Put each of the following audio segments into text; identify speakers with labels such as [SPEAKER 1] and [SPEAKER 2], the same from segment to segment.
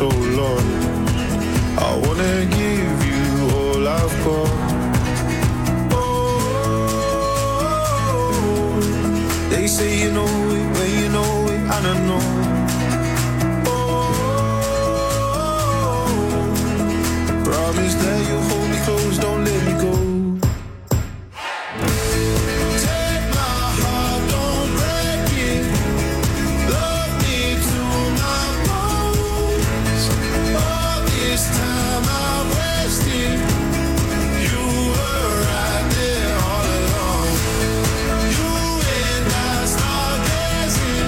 [SPEAKER 1] so long. I wanna give you all I've got. Oh, they say you know it when you know it, and I know. Promise that you'll hold me close, don't let me go. Take my heart, don't break it. Love me to my bones. All this time I wasted. You were right there all along. You and I start dancing,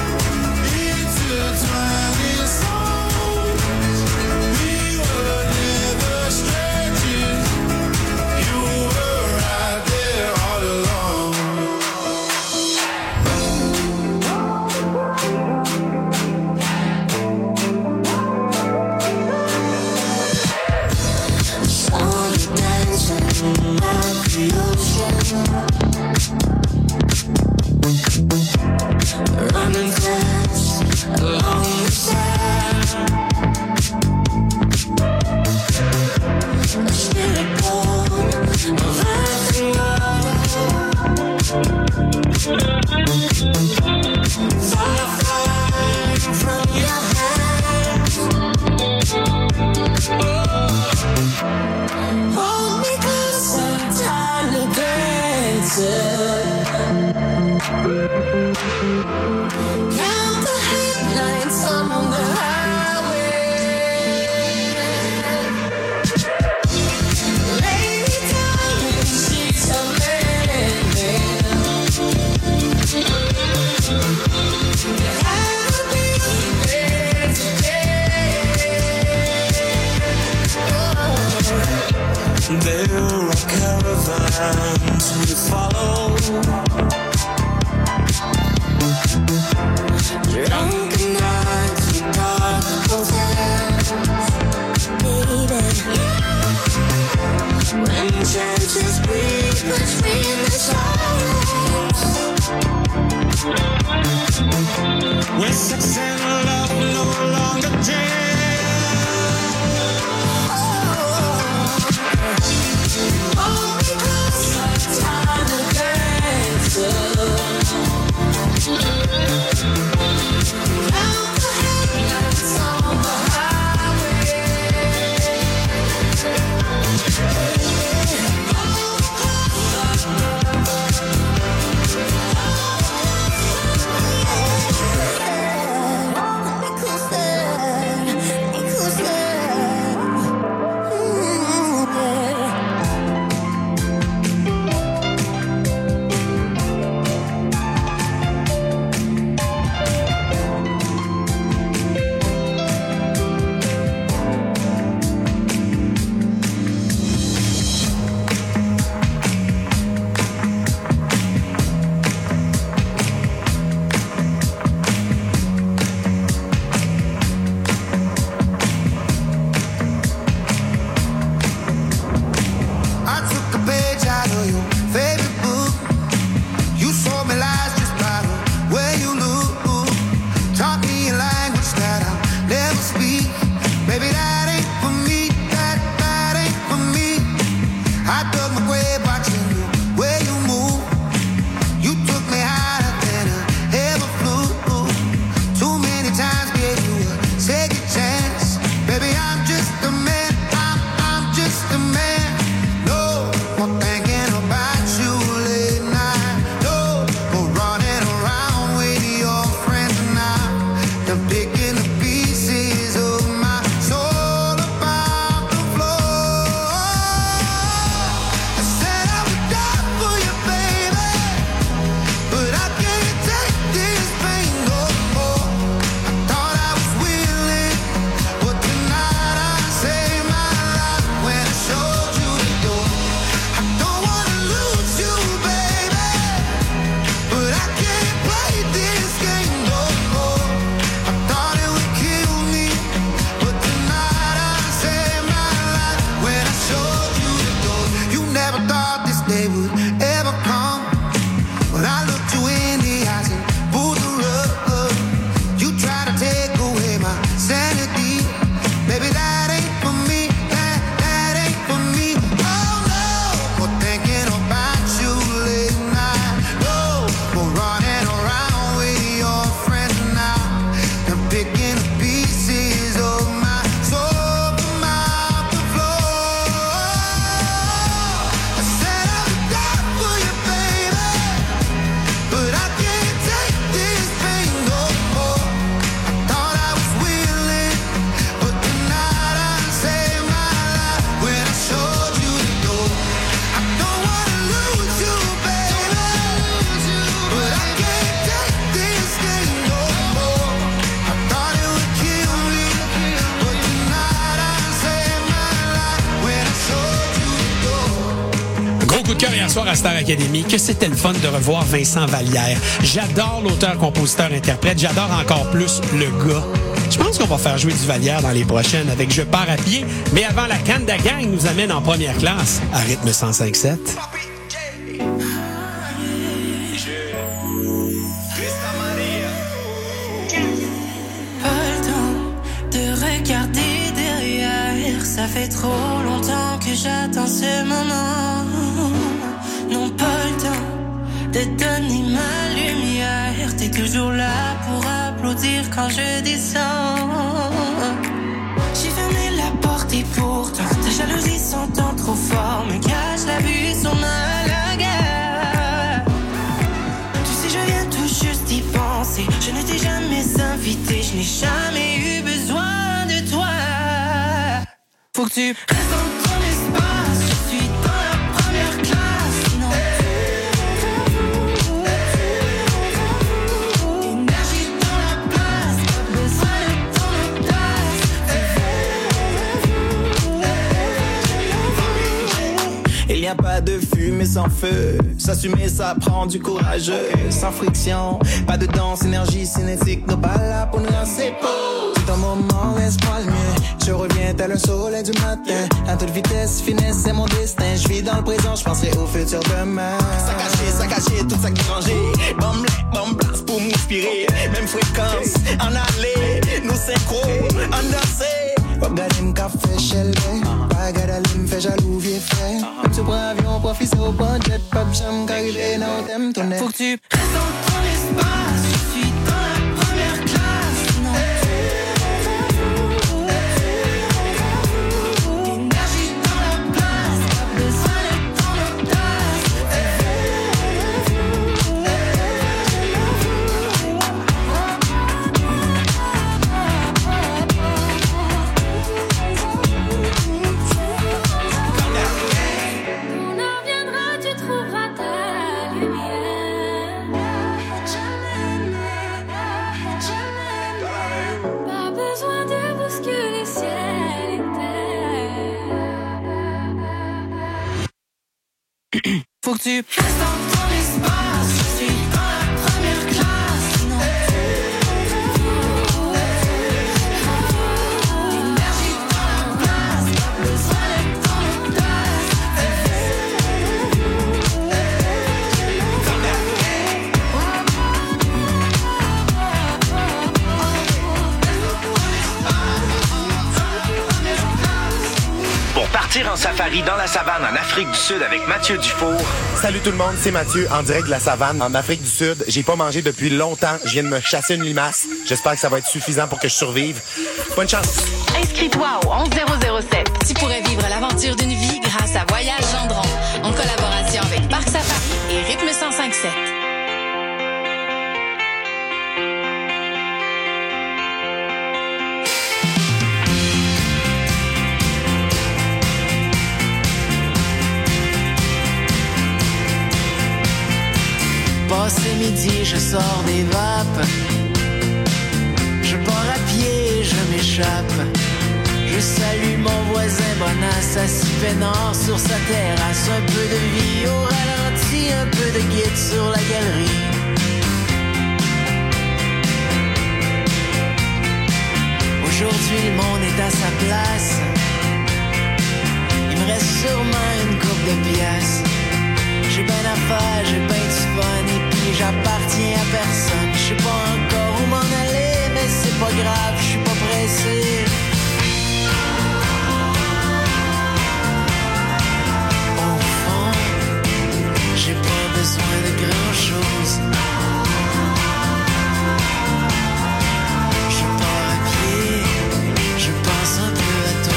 [SPEAKER 1] intertwining souls. We were never strangers. You were right there all along.
[SPEAKER 2] Sun dancing by the ocean, running fast along the sand. A spirit born of earth and water, fire flying from your hands. Hold me closer, tiny dancer. Count the headlights on the highway. Lay me down in sheets of linen. I'll be there today. There are caravans we follow, drunken nights and dark hotels, baby. When chances breathe between the silence, when sex and love no longer jam. Hold me closer, tiny dancer. Count the headlights on the highway. Hold me closer.
[SPEAKER 3] cœur hier soir à Star Academy que c'était le fun de revoir Vincent Vallière. J'adore l'auteur, compositeur, interprète. J'adore encore plus le gars. Je pense qu'on va faire jouer du Vallière dans les prochaines avec Je pars à pied. Mais avant, la Canada Gang nous amène en première classe à rythme 105.7.
[SPEAKER 4] Ça fait trop longtemps que j'attends ce moment. Non, pas le temps de donner ma lumière. T'es toujours là pour applaudir quand je descends. J'ai fermé la porte et pourtant ta jalousie s'entend trop fort. Me cache la vue sur ma lagarde. Tu sais, je viens tout juste d'y penser. Je ne t'ai jamais invité, je n'ai jamais eu besoin de toi. Faut que tu restes dans ton espace. Je suis dans la première classe. Non. Énergie dans la place. Pas besoin de ton audace.
[SPEAKER 5] Il n'y a pas de fumée sans feu. S'assumer, ça prend du courage. Sans friction, pas de danse, énergie cinétique. Nos pas là pour nous lancer beau. C'est un moment, laisse-moi le mien. Je reviens tel un soleil du matin. À toute vitesse, finesse, c'est mon destin. Je vis dans le présent, je penserai au futur demain. Ça caché, tout ça qui rangé. Bombe blast pour m'inspirer. Même fréquence, en aller. Nous synchro, en danser. Regarde m'café chelvé. Pas garder m'fait jaloux, vieux frère. Même si prends avion, profite au bon jet. Pas de chambre, qu'arriver, non, t'aimes ton nez.
[SPEAKER 4] Faut que tu restes dans ton espace. Je suis dans la première classe. Non. Énergie dans la place. Pas besoin de ton audace.
[SPEAKER 6] On en reviendra, tu trouveras ta lumière. Pas besoin de bousculer ciel et terre.
[SPEAKER 4] Faut que tu restes dans ton espace. Je suis dans la première classe. Non. Énergie dans la place. Pas besoin de ton audace.
[SPEAKER 7] Pour partir en safari dans la savane en Afrique du Sud avec Mathieu Dufour.
[SPEAKER 8] Salut tout le monde, c'est Mathieu, en direct de la savane en Afrique du Sud. J'ai pas mangé depuis longtemps, je viens de me chasser une limace. J'espère que ça va être suffisant pour que je survive. Bonne chance!
[SPEAKER 9] Inscris-toi au 11007. Tu pourrais vivre l'aventure d'une vie grâce à Voyage Gendron, en collaboration avec Parc Safari et Rythme 105.7.
[SPEAKER 4] Passé midi, je sors des vapes. Je pars à pied, je m'échappe. Je salue mon voisin Bonasse, assis peinard sur sa terrasse. Un peu de vie au ralenti, un peu de guide sur la galerie. Aujourd'hui, le monde est à sa place. Il me reste sûrement une coupe de pièces. J'ai ben d'affaires, j'ai ben du fun et puis j'appartiens à personne. Je sais pas encore où m'en aller, mais c'est pas grave, je suis pas pressé. Au fond, j'ai pas besoin de grand chose. Je pars à pied, je pense un peu à toi.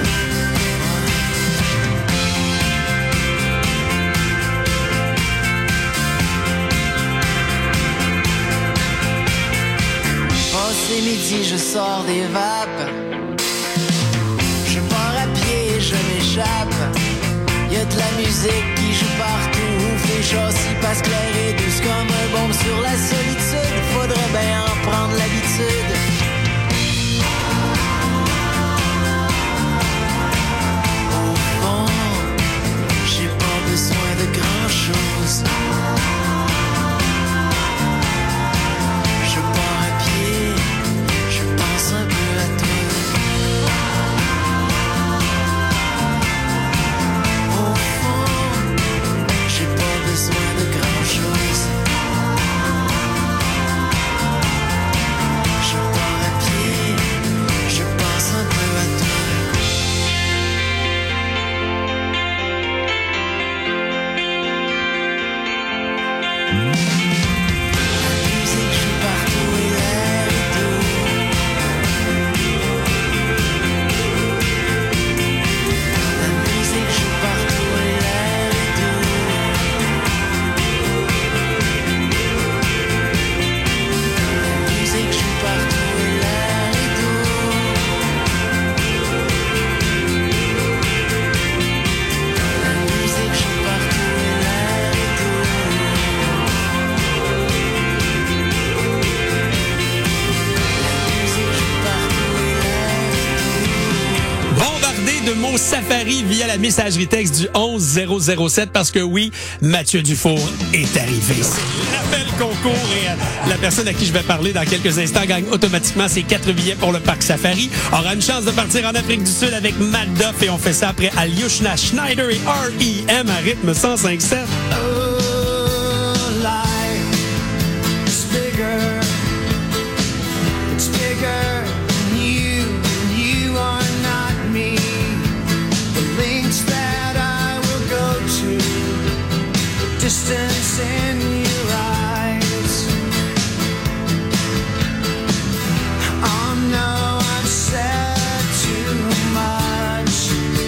[SPEAKER 4] Passé midi, je sors des vapes. Je pars à pied, je m'échappe. Y'a de la musique qui joue partout. Les châssis passent clair et douce comme un bombe sur la solitude. Faudrait bien en prendre l'habitude. Au fond, j'ai pas besoin de grand
[SPEAKER 3] ton Safari via la messagerie texte du 11007 parce que oui, Mathieu Dufour est arrivé. C'est l'appel concours et la personne à qui je vais parler dans quelques instants gagne automatiquement ses 4 billets pour le parc Safari. Aura une chance de partir en Afrique du Sud avec Matt Duff et on fait ça après Alyosha Schneider et R.E.M. à rythme 105.7.
[SPEAKER 10] Distance in your eyes. Oh no, I've said too much.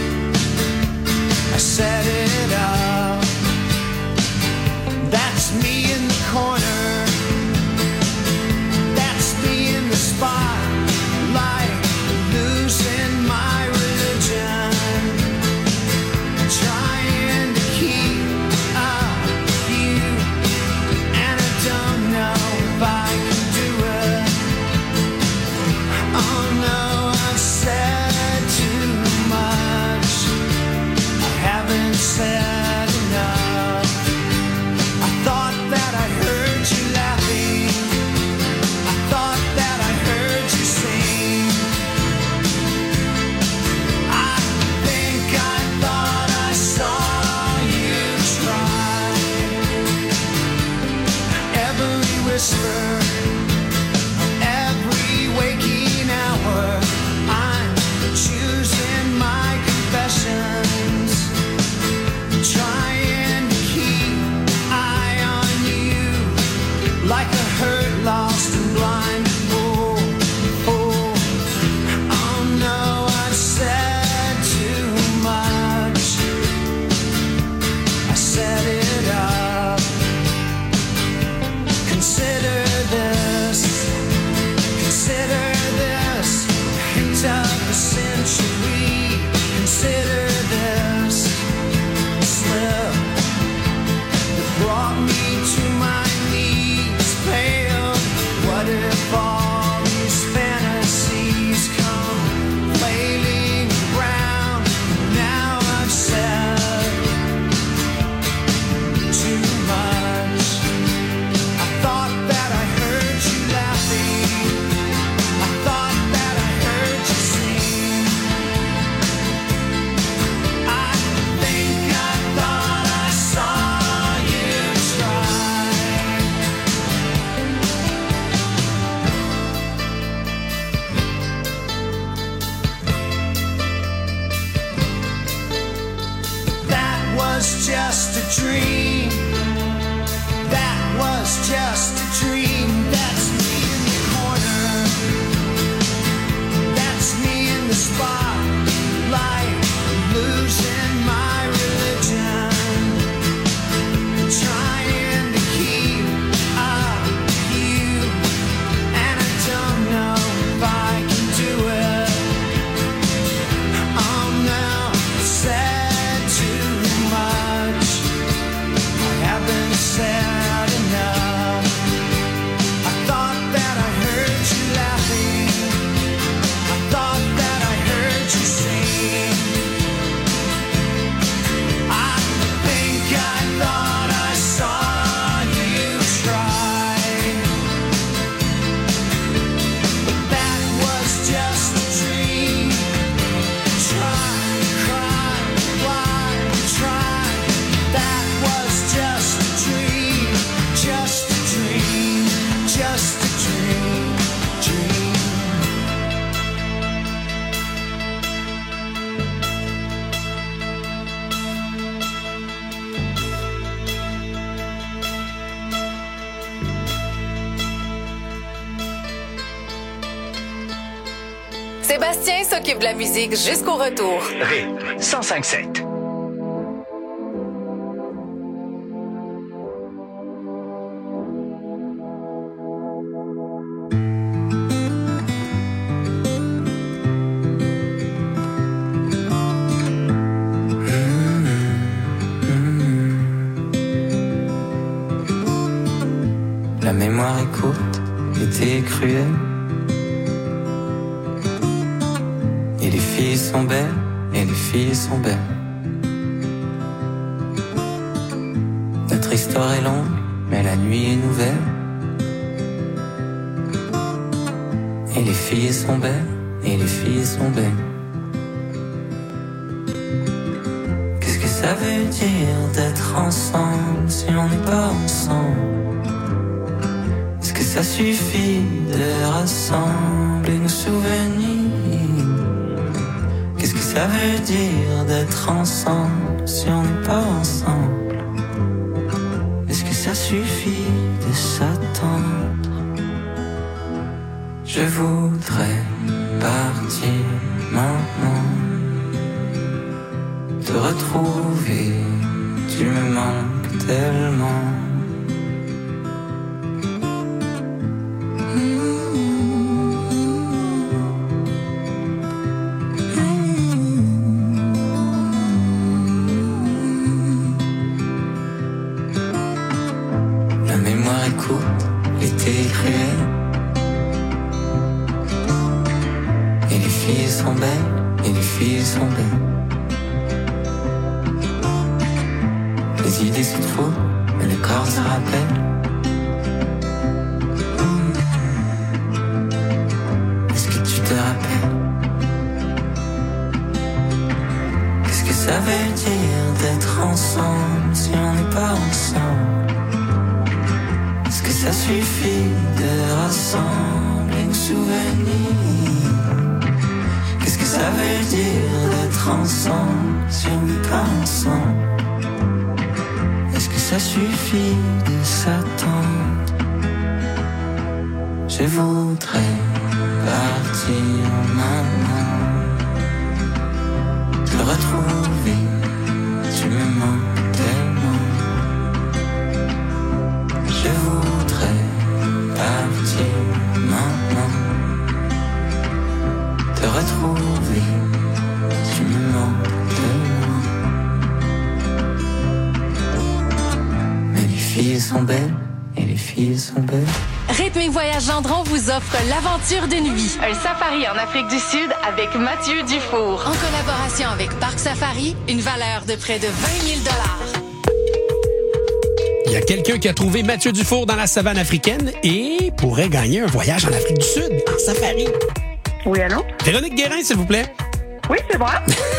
[SPEAKER 10] I set it up. That's me in the corner. That's me in the spotlight, losing my religion. Trying to keep up. Said enough. I thought that I heard you laughing. I thought that I heard you sing. I think I thought I saw you try. Every whisper, every waking hour, I'm choosing my confessions. Trying to keep eye on you like a hurt, lost and blind fool. Oh no, I said too much. I set it up. Consider this. Consider this. Hit of the century. Consider this. That brought me to my knees, pale. What if all these fantasies come flailing around? Now I've said too much. I thought that I heard you laughing. I thought that I heard you sing. I think I thought I saw you try. That was just a dream. That was just a dream. That's me in the corner. That's me in the spotlight, losing my religion. Trying to keep up with you, and I don't know if I can do it. Oh no, I said too much. I haven't said enough. I thought that I heard you laughing. I thought that I heard you sing. I think I thought I saw you try. But that was just a dream. Try, cry, why try? That was just a dream. Just a dream. Just a dream. Dream.
[SPEAKER 9] Sébastien s'occupe de la musique jusqu'au retour.
[SPEAKER 7] Rythme 105.7.
[SPEAKER 11] La mémoire est courte, l'été est cruel. Et les filles sont belles et les filles sont belles. Notre histoire est longue, mais la nuit est nouvelle. Et les filles sont belles, et les filles sont belles. Qu'est-ce que ça veut dire d'être ensemble si on n'est pas ensemble? Est-ce que ça suffit de rassembler nos souvenirs? Qu'est-ce que ça veut dire d'être ensemble si on n'est pas ensemble? Est-ce que ça suffit de s'attendre? Je voudrais partir maintenant, te retrouver, tu me manques tellement. La mémoire est courte, l'été est cruel. Et les filles sont belles, et les filles sont belles. Les idées sont faux, mais le corps se rappelle. Est-ce que tu te rappelles? Qu'est-ce que ça veut dire d'être ensemble si on n'est pas ensemble? Est-ce que ça suffit de rassembler nos souvenirs? Qu'est-ce que ça veut dire d'être ensemble si on n'est pas ensemble? Est-ce que ça suffit de s'attendre? Je voudrais partir maintenant, te retrouver, tu me manques tellement. Je voudrais partir maintenant, te retrouver, tu me manques tellement. Mais les filles sont belles, et les filles sont belles.
[SPEAKER 9] Rythme et Voyage Gendron vous offre l'aventure d'une vie. Un safari en Afrique du Sud avec Mathieu Dufour. En collaboration avec Parc Safari, une valeur de près de 20 000 $.
[SPEAKER 3] Il y a quelqu'un qui a trouvé Mathieu Dufour dans la savane africaine et pourrait gagner un voyage en Afrique du Sud, en safari.
[SPEAKER 12] Oui, allô?
[SPEAKER 3] Véronique Guérin, s'il vous plaît.
[SPEAKER 12] Oui, c'est moi.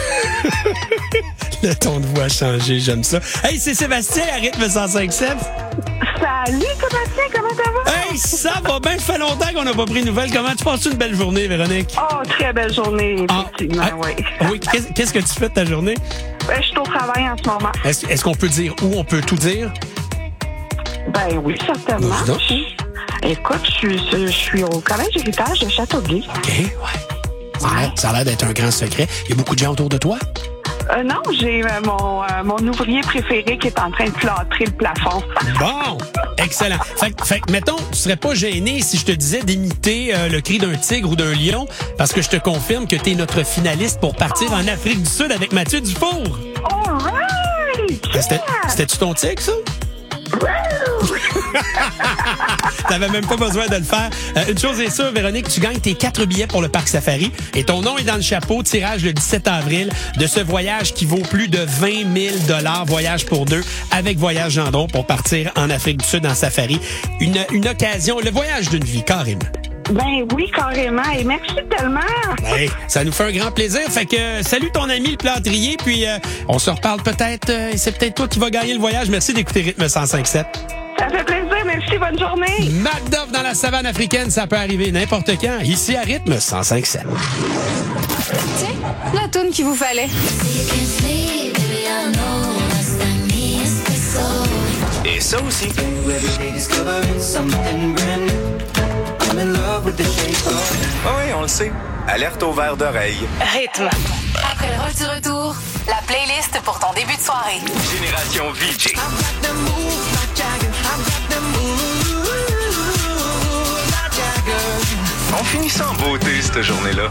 [SPEAKER 3] Le ton de voix a changé, j'aime ça. Hey, c'est Sébastien à Rythme 105.7.
[SPEAKER 12] Salut, Sébastien, comment ça va?
[SPEAKER 3] Hey, ça va bien, ça fait longtemps qu'on n'a pas pris de nouvelles. Comment tu passes une belle journée, Véronique?
[SPEAKER 12] Oh, très belle journée, effectivement, oui.
[SPEAKER 3] Oui, qu'est-ce que tu fais de ta journée?
[SPEAKER 12] Je suis au travail en ce moment.
[SPEAKER 3] Est-ce qu'on peut dire où? On peut tout dire?
[SPEAKER 12] Ben oui, certainement. Écoute, je suis au collège héritage de Châteauguay.
[SPEAKER 3] OK, ouais. Ça a l'air d'être un grand secret. Il y a beaucoup de gens autour de toi?
[SPEAKER 12] Non, j'ai mon ouvrier préféré qui est en train de plâtrer le plafond.
[SPEAKER 3] Bon, excellent. Fait que, mettons, tu serais pas gêné si je te disais d'imiter le cri d'un tigre ou d'un lion, parce que je te confirme que tu es notre finaliste pour partir en Afrique du Sud avec Mathieu Dufour.
[SPEAKER 12] All right! Yeah!
[SPEAKER 3] C'était-tu ton tigre, ça? T'avais même pas besoin de le faire. Une chose est sûre, Véronique, tu gagnes tes 4 billets pour le Parc Safari et ton nom est dans le chapeau. Tirage le 17 avril de ce voyage qui vaut plus de 20 000 $. Voyage pour deux avec Voyage Gendron pour partir en Afrique du Sud en safari. Une occasion, le voyage d'une vie, carrément.
[SPEAKER 12] Ben oui, carrément. Et merci tellement.
[SPEAKER 3] Hey, ça nous fait un grand plaisir. Fait que salut ton ami le plâtrier, puis on se reparle peut-être. C'est peut-être toi qui vas gagner le voyage. Merci d'écouter Rythme 105.7.
[SPEAKER 12] Ça fait plaisir. Merci, bonne journée.
[SPEAKER 3] MacDuff dans la savane africaine, ça peut arriver n'importe quand. Ici à Rythme 105.7.
[SPEAKER 9] Tiens, la toune qu'il vous fallait.
[SPEAKER 7] Et ça aussi. Oui, on le sait. Alerte au verre d'oreille.
[SPEAKER 9] Rythme. Après le rush du retour, la playlist pour ton début de soirée.
[SPEAKER 7] Génération VJ. On finit sans beauté cette journée-là.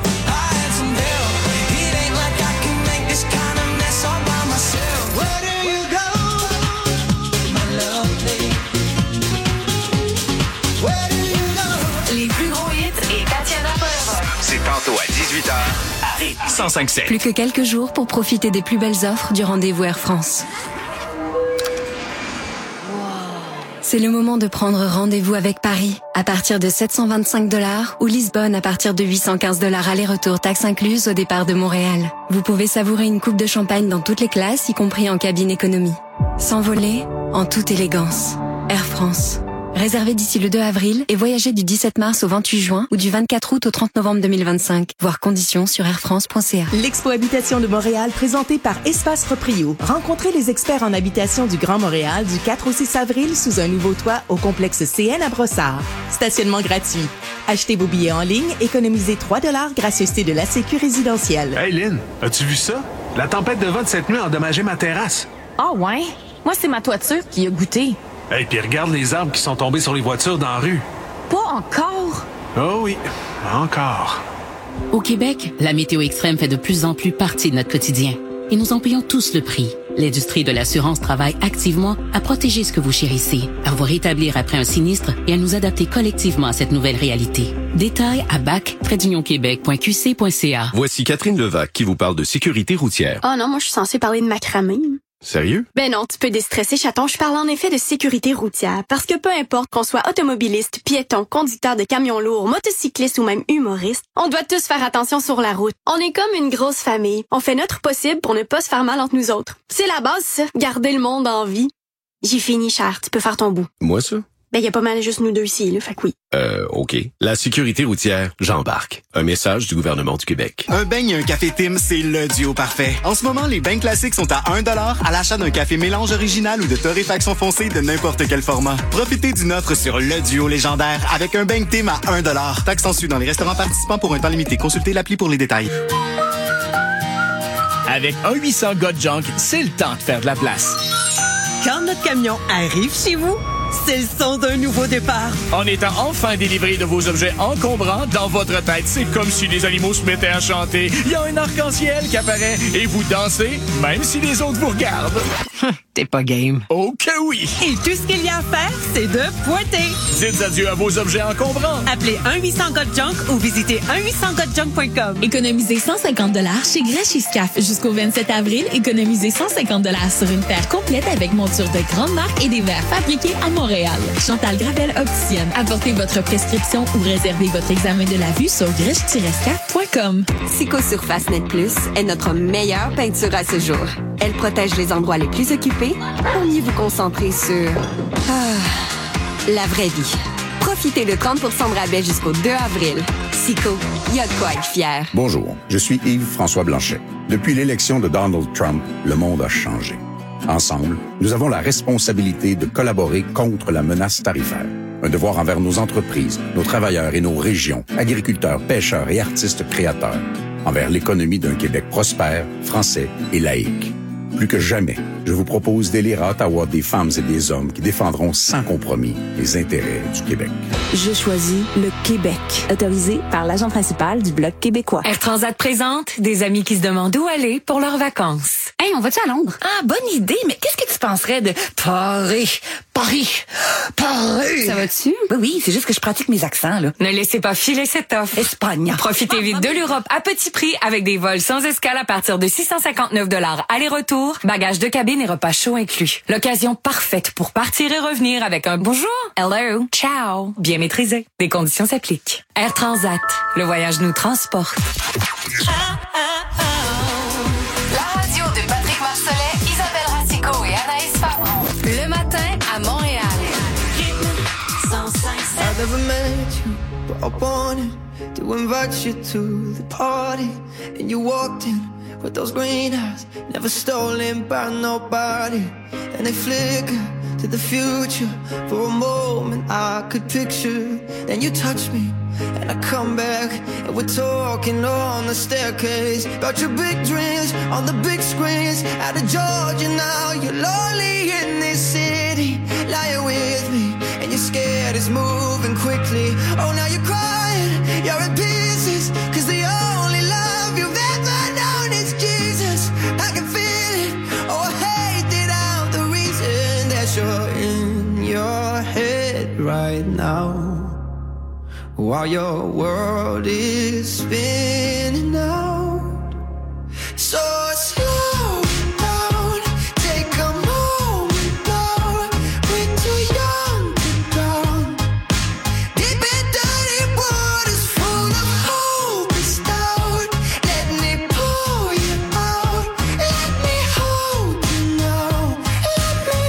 [SPEAKER 9] Les plus gros hits et Tatiana Poirot.
[SPEAKER 7] C'est tantôt à 18h à Rythme 105.7.
[SPEAKER 13] Plus que quelques jours pour profiter des plus belles offres du rendez-vous Air France. C'est le moment de prendre rendez-vous avec Paris à partir de 725 $ ou Lisbonne à partir de 815 $ aller-retour taxes incluses au départ de Montréal. Vous pouvez savourer une coupe de champagne dans toutes les classes, y compris en cabine économie. S'envoler en toute élégance. Air France. Réservez d'ici le 2 avril et voyagez du 17 mars au 28 juin ou du 24 août au 30 novembre 2025. Voir conditions sur airfrance.ca.
[SPEAKER 14] L'Expo Habitation de Montréal, présentée par Espace Proprio. Rencontrez les experts en habitation du Grand Montréal du 4 au 6 avril sous un nouveau toit au complexe CN à Brossard. Stationnement gratuit. Achetez vos billets en ligne, économisez 3 $ gracieuseté de la Sécu résidentielle.
[SPEAKER 15] Hey Lynn, as-tu vu ça? La tempête de vent de cette nuit a endommagé ma terrasse.
[SPEAKER 16] Ah ouais? Moi, c'est ma toiture qui a goûté.
[SPEAKER 15] Hey, puis regarde les arbres qui sont tombés sur les voitures dans la rue.
[SPEAKER 16] Pas encore?
[SPEAKER 15] Oh oui, encore.
[SPEAKER 17] Au Québec, la météo extrême fait de plus en plus partie de notre quotidien. Et nous en payons tous le prix. L'industrie de l'assurance travaille activement à protéger ce que vous chérissez, à vous rétablir après un sinistre et à nous adapter collectivement à cette nouvelle réalité. Détails à bac-québec.qc.ca.
[SPEAKER 18] Voici Catherine Levac qui vous parle de sécurité routière.
[SPEAKER 19] Oh non, moi je suis censée parler de macramé.
[SPEAKER 18] Sérieux?
[SPEAKER 19] Ben non, tu peux déstresser, chaton. Je parle en effet de sécurité routière. Parce que peu importe qu'on soit automobiliste, piéton, conducteur de camions lourds, motocycliste ou même humoriste, on doit tous faire attention sur la route. On est comme une grosse famille. On fait notre possible pour ne pas se faire mal entre nous autres. C'est la base, ça. Garder le monde en vie. J'ai fini, cher. Tu peux faire ton bout.
[SPEAKER 18] Moi, ça?
[SPEAKER 19] Ben, y a pas mal juste nous deux ici, là. Fait que oui.
[SPEAKER 18] OK. La sécurité routière, j'embarque. Un message du gouvernement du Québec.
[SPEAKER 20] Un beigne et un café Tim, c'est le duo parfait. En ce moment, les beignes classiques sont à 1 $ à l'achat d'un café mélange original ou de torréfaction foncée de n'importe quel format. Profitez d'une offre sur le duo légendaire avec un beigne Tim à 1 $. Taxe en su dans les restaurants participants pour un temps limité. Consultez l'appli pour les détails.
[SPEAKER 21] Avec un 800 gars de junk, c'est le temps de faire de la place.
[SPEAKER 22] Quand notre camion arrive chez vous, c'est le son d'un nouveau départ.
[SPEAKER 21] En étant enfin délivré de vos objets encombrants, dans votre tête, c'est comme si les animaux se mettaient à chanter. Il y a un arc-en-ciel qui apparaît et vous dansez, même si les autres vous regardent.
[SPEAKER 22] T'es pas game.
[SPEAKER 21] Oh que oui!
[SPEAKER 22] Et tout ce qu'il y a à faire, c'est de pointer.
[SPEAKER 21] Dites adieu à vos objets encombrants.
[SPEAKER 22] Appelez 1-800-GOT-JUNK ou visitez 1-800-GOT-JUNK.com.
[SPEAKER 23] Économisez 150 $ chez Grèche Iscaf. Jusqu'au 27 avril, économisez 150 $ sur une paire complète avec monture de grande marque et des verres fabriqués à Montréal. Chantal Gravel opticienne. Apportez votre prescription ou réservez votre examen de la vue sur grèche-iscaf.com.
[SPEAKER 24] Psychosurface Net Plus est notre meilleure peinture à ce jour. Elle protège les endroits les plus occupés pour mieux vous concentrer sur la vraie vie. Profitez de 30 % de rabais jusqu'au 2 avril. Psycho, il y a de quoi être fier.
[SPEAKER 25] Bonjour, je suis Yves-François Blanchet. Depuis l'élection de Donald Trump, le monde a changé. Ensemble, nous avons la responsabilité de collaborer contre la menace tarifaire. Un devoir envers nos entreprises, nos travailleurs et nos régions, agriculteurs, pêcheurs et artistes créateurs. Envers l'économie d'un Québec prospère, français et laïque. Plus que jamais, je vous propose d'élire à Ottawa des femmes et des hommes qui défendront sans compromis les intérêts du Québec.
[SPEAKER 26] Je choisis le Québec. Autorisé par l'agent principal du Bloc québécois.
[SPEAKER 13] Air Transat présente des amis qui se demandent où aller pour leurs vacances.
[SPEAKER 26] Hey, on va-tu à Londres?
[SPEAKER 13] Ah, bonne idée, mais qu'est-ce que tu penserais de Paris?
[SPEAKER 26] Ça va-tu?
[SPEAKER 13] Oui, c'est juste que je pratique mes accents, là. Ne laissez pas filer cette offre. Espagne. Profitez vite de l'Europe à petit prix avec des vols sans escale à partir de 659 $ aller-retour, bagages de cabine et repas chauds inclus. L'occasion parfaite pour partir et revenir avec un bonjour, hello, ciao, bien maîtrisé. Des conditions s'appliquent. Air Transat, le voyage nous transporte.
[SPEAKER 9] La radio de Patrick Marcellet, Isabelle Ratico et Anaïs Favron. Le matin à Montréal.
[SPEAKER 10] I never met you, but I wanted to invite you to the party. And you walked in with those green eyes, never stolen by nobody. And they flicker to the future. For a moment I could picture. Then you touch me and I come back, and we're talking on the staircase about your big dreams on the big screens. Out of Georgia now, you're lonely in this city. Lying with me, and you're scared it's moving quickly. Oh, now you're crying, you're in pieces, 'cause the only love you've ever known is Jesus. I can feel it, oh, I hate that I'm the reason that you're in your head right now. while your world is spinning out. So slow down, take a moment now. We're too young to drown. Deep and dirty waters full of hope and doubt. Let me pull you out. Let me hold you now. Let me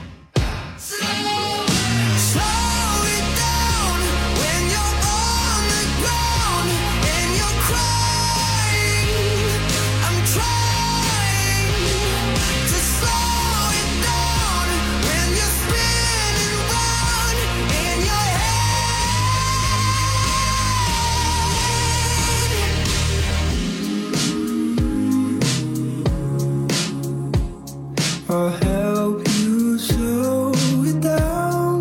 [SPEAKER 10] slow it down when you're on the ground and you're crying. I'm trying to slow it down when you're spinning round in your head. I'll help you slow it down.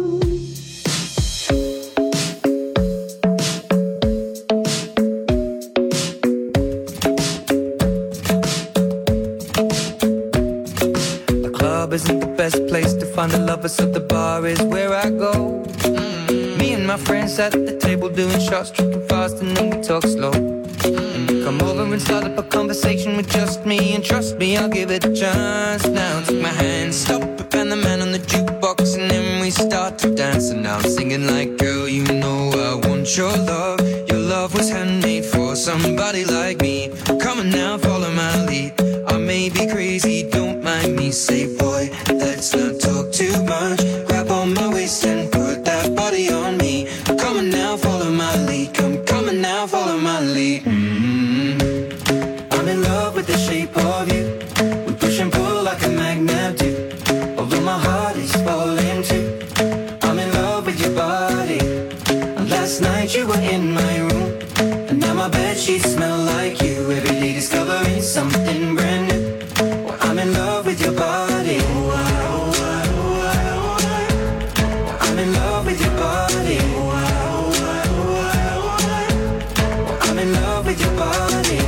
[SPEAKER 10] The club isn't the best place to find the lovers, so the bar is where I go. Me and my friends at the table doing shots, tripping fast, and then we talk slow. And you come over and start up a conversation with just me, and trust me, I'll give it a chance. Now take my hand, stop it, and the man on the jukebox, and then we start to dance. And now I'm singing like, girl, you know I want your love. Your love was handmade for somebody like me. Come on now, follow my lead. I may be crazy, don't mind me. Say, boy, let's not talk too much. Grab on my waist and put that body on me. Come on now, follow my lead. Come on now, follow my lead. I'm in love with the shape of you. We push and pull like a magnet do. Although my heart is falling too. I'm in love with your body. And last night you were in my room, and now my bedsheets smell like you. Every day discovering something brand new. Well, I'm in love with your body. I'm in love with your body. I'm in love with your body.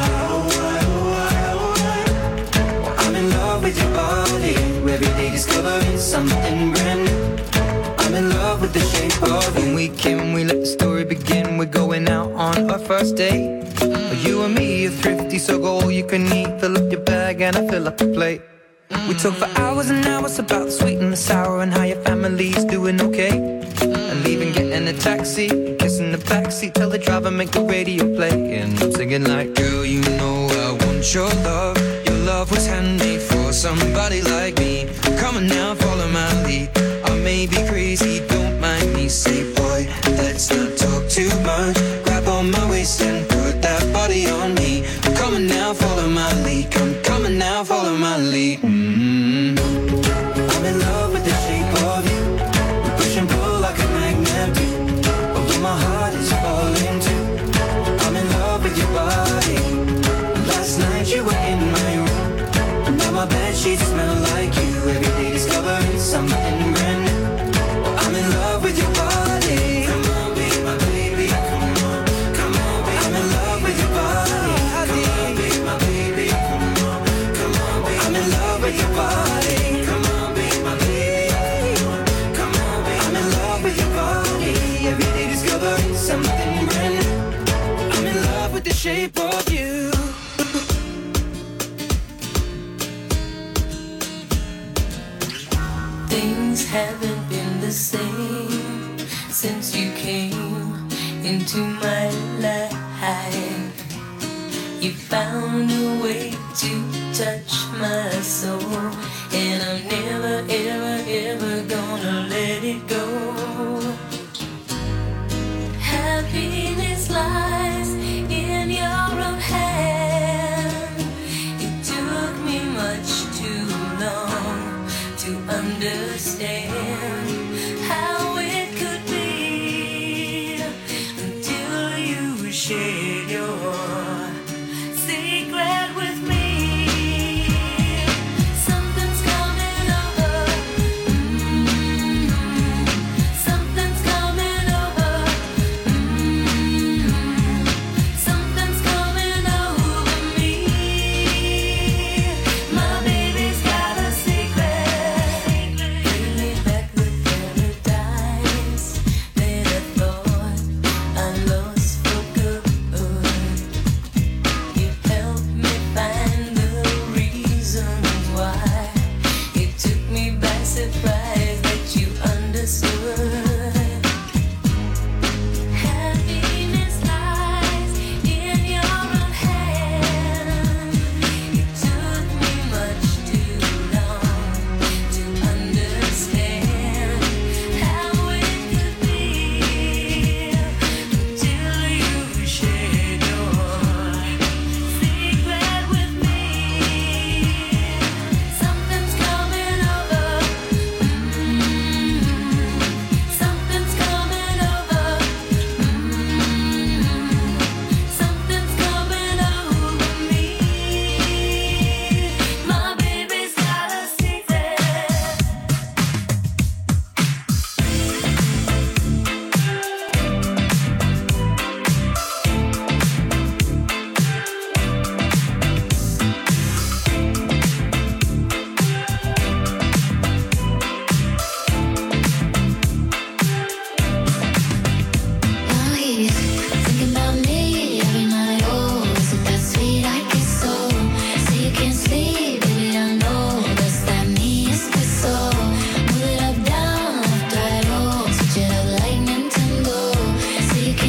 [SPEAKER 10] I'm in love with your body. Every day discovering something brand new. I'm in love with the shape of you. When we came, we let the story begin. We're going out on our first date. You and me are thrifty, so go all you can eat. Fill up your bag and I fill up the plate. We talk for hours and hours about the sweet and the sour, and how your family's doing okay. And leaving, getting a taxi, kissing the backseat, tell the driver make the radio play. And I'm singing like, girl, you know I want your love. Your love was handmade for somebody like me. Come on now, follow my lead. I may be crazy, don't mind me. Say, boy, let's not talk too much. Grab on my waist and put that body on me. Come on now, follow my lead. Come on now, follow my lead. I'm in love with the shape of you. We push and pull like a magnet do. Although my heart is falling too. I'm in love with your body. Last night you were in my room, and now my bedsheets smell like you. Every day discovering something brand new. I'm in love with your body. Come on, be my baby. Come on, come on, be I'm in love with your body. Come on, be my baby. Come on, come on, be I'm in love with your body. Come on, be my baby. Come on, be I'm in love with your body. Every day discovering something brand new. I'm in love with the shape of you.
[SPEAKER 11] Things haven't been the same since you came into my life. You found a way to touch my soul, and I'm never, ever, ever gonna let it go. Happiness lies in your own hand. It took me much too long to understand how it could be until you shared your secret with me. Something's coming over.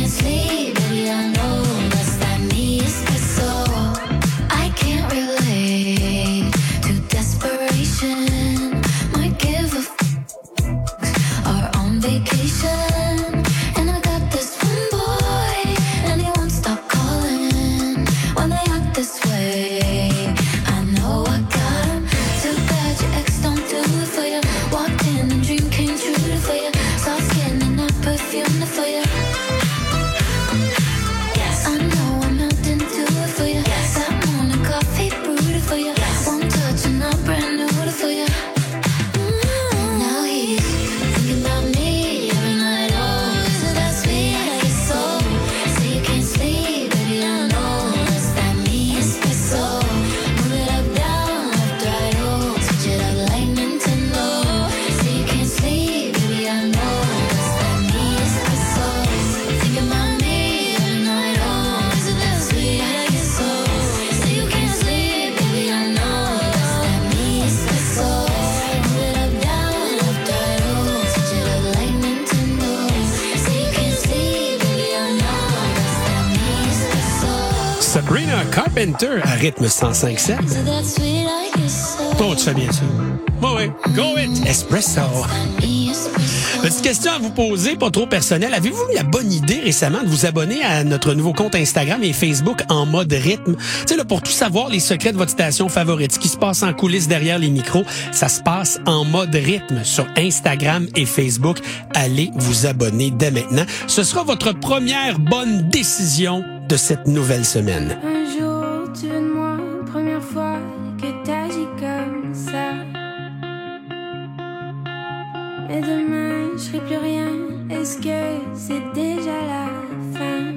[SPEAKER 1] can't sleep, baby, I know that's that me espresso. I can't relate to desperation. Might give a or on vacation. And I got this one boy, and he won't stop calling when they act this way. I know I got him. Too bad your ex don't do it for you. Walked in and dream came true for you. Soft skin and not perfume for you. Yes, I know I'm melting to it for you. Yes, that morning coffee brewed for you. Yes, one touch and I'm brand new for you. Now he's thinking about me every night. Oh, isn't that sweet? I get so. Say you can't sleep, baby, I know it's that me espresso. Move it up, down, left, right, oh, switch it up like Nintendo. Say you can't sleep, baby, I know it's that me espresso. Thinking about me every night. Oh, isn't that sweet? I get so. Say you can't sleep, baby, I know it's that me espresso. Move it up, down, left, right, oh, switch it up like Nintendo. Say you can't sleep, baby, I know it's that me espresso.
[SPEAKER 3] Sabrina Carpenter à rythme 105.7.
[SPEAKER 1] Is it that sweet? I guess so.
[SPEAKER 3] Oh, tu fais bien ça. Oui. Go it! Espresso. Petite question à vous poser, pas trop personnelle. Avez-vous eu la bonne idée récemment de vous abonner à notre nouveau compte Instagram et Facebook en mode rythme? Tu sais, là, pour tout savoir, les secrets de votre station favorite, ce qui se passe en coulisses derrière les micros, ça se passe en mode rythme sur Instagram et Facebook. Allez vous abonner dès maintenant. Ce sera votre première bonne décision de cette nouvelle semaine.
[SPEAKER 2] Un jour, tu veux de moi, première fois que t'agis comme ça. Mais demain, je serai plus rien. Est-ce que c'est déjà la fin?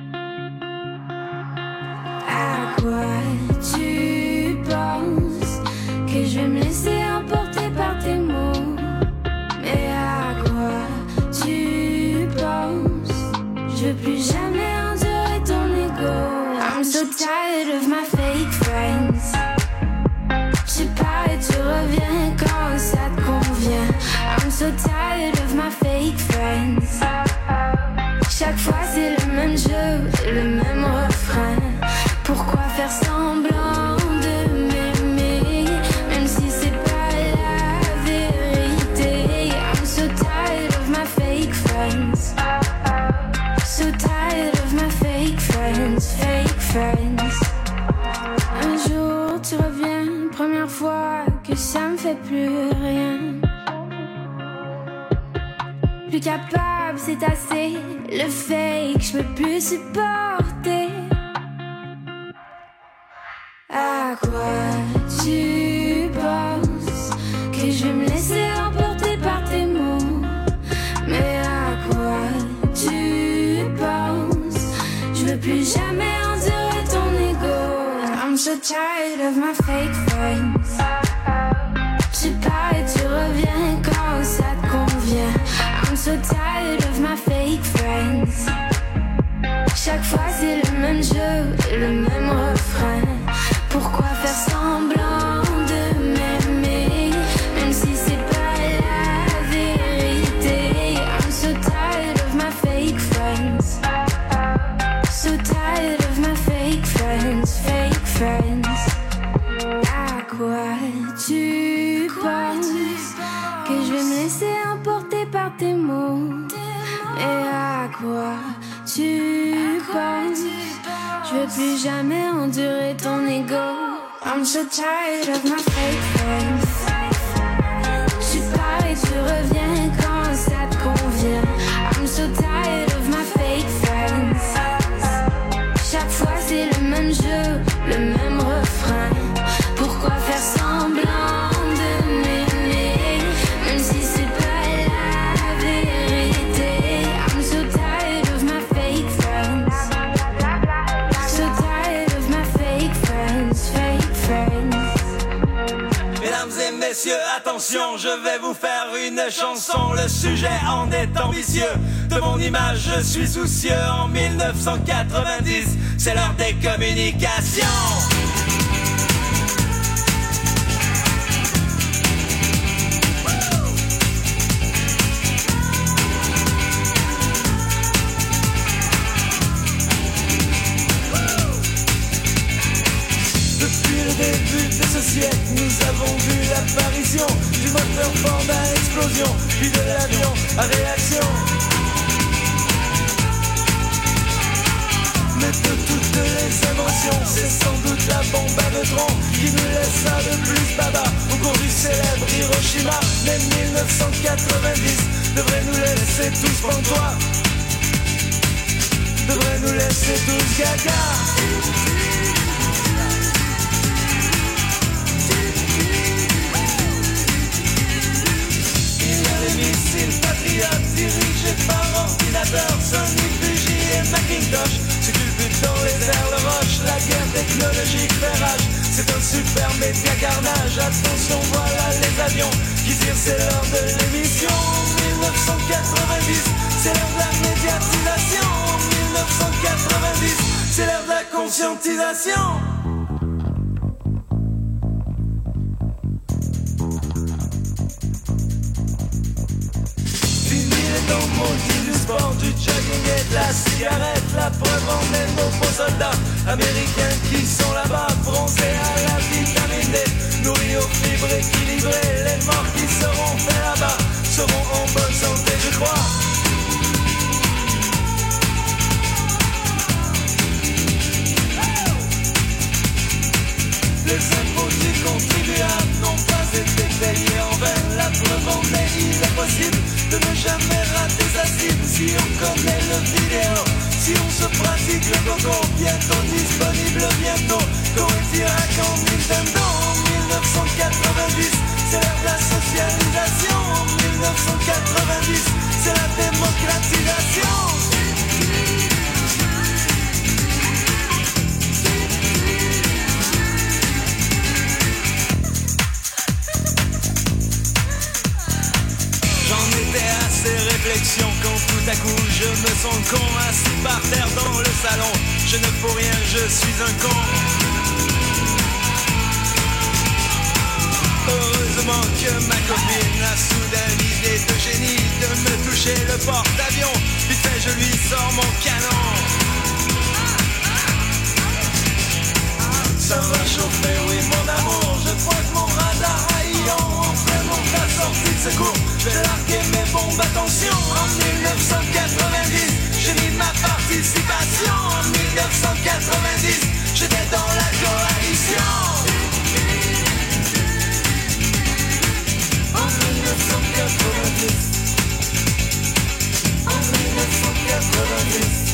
[SPEAKER 2] À quoi tu penses que je vais me laisser emporter par tes mots? Mais à quoi tu penses? Je veux plus jamais endurer ton ego. I'm so tired of my fake friends. Tu pars et tu reviens quand ça te convient. I'm so tired of my fake friends. Chaque fois c'est le même jeu, le même refrain. Pourquoi faire semblant de m'aimer, même si c'est pas la vérité? I'm so tired of my fake friends. So tired of my fake friends, fake friends. Un jour tu reviens, première fois que ça me fait plus rien. Plus capable, c'est assez. Le fake, je peux plus supporter. À quoi tu penses que je vais me laisser emporter par tes mots? Mais à quoi tu penses? Je veux plus jamais endurer ton ego. I'm so tired of my fake friends. Tu pars et tu reviens quand ça te convient. I'm so tired of my fake friends. Chaque fois c'est le même jeu, le même refrain. Pourquoi faire semblant de m'aimer, même si c'est pas la vérité? I'm so tired of my fake friends. So tired of my fake friends, fake friends. À quoi tu penses que je vais me laisser emporter par tes mots? Et à quoi tu penses? Je veux plus jamais endurer ton ego. I'm so tired of my fake friends. Tu pars et tu reviens quand ça te convient. I'm so tired of my fake friends. Chaque fois c'est le même jeu, le même refrain. Pourquoi faire semblant de m'aimer, même si c'est pas la vérité? I'm so tired of my fake friends. So tired of my fake friends, fake friends.
[SPEAKER 4] Mesdames et messieurs, attention, je vais vous faire une chanson. Le sujet en est ambitieux. De mon image, je suis soucieux. En 1990, c'est l'heure des communications. siècle, nous avons vu l'apparition du moteur Ford à explosion, puis de l'avion à réaction. Mais de toutes les inventions, c'est sans doute la bombe à neutrons qui nous laissa le plus baba au cours du célèbre Hiroshima. Mais 1990 devrait nous laisser tous pantois, devrait nous laisser tous gaga. Il y a les missiles patriotes dirigés par ordinateur, Sony, Fuji et Macintosh. C'est du but dans les airs, le roche, la guerre technologique fait rage. C'est un super média carnage, attention voilà les avions qui tirent, c'est l'heure de l'émission. 1990, c'est l'heure de la médiatisation. 1990, c'est l'heure de la conscientisation. Fini les temps maudits du sport, du jogging et de la cigarette. La preuve en est nos beaux soldats américains qui sont là-bas, bronzés à la vitamine D, nourris aux fibres équilibrées. Les morts qui seront faits là-bas seront en bonne santé, je crois. Les impôts du contribuable n'ont pas été payés en vain. La preuve en est, il est possible de ne jamais rater sa cible. Si on connaît le vidéo, si on se pratique le coco, bientôt disponible, bientôt Corée Irak en Nintendo. 1990, c'est l'ère de la socialisation. 1990, c'est la démocratisation. J'en étais à ces réflexions quand tout à coup je me sens con, assis par terre dans le salon. Je ne fous rien, je suis un con. Heureusement que ma copine a soudain l'idée de génie de me toucher le porte-avions. Vite fait je lui sors mon canon. Ça va chauffer, oui mon amour. Je crois que mon radar à ion vraiment ta sortie de secours. Je vais larguer mes bombes, attention. En 1990, j'ai mis ma participation. En 1990, j'étais dans la coalition. En 1990, en 1990.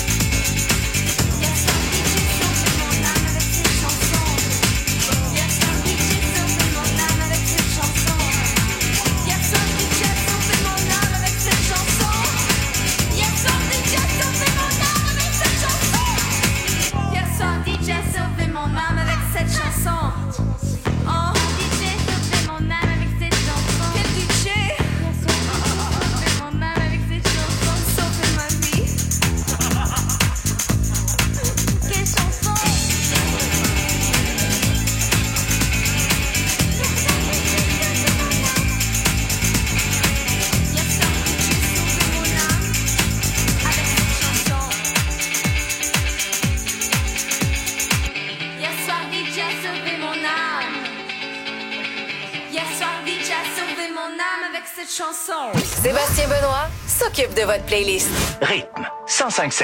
[SPEAKER 9] Sébastien Benoît s'occupe de votre playlist.
[SPEAKER 5] Rythme 105.7.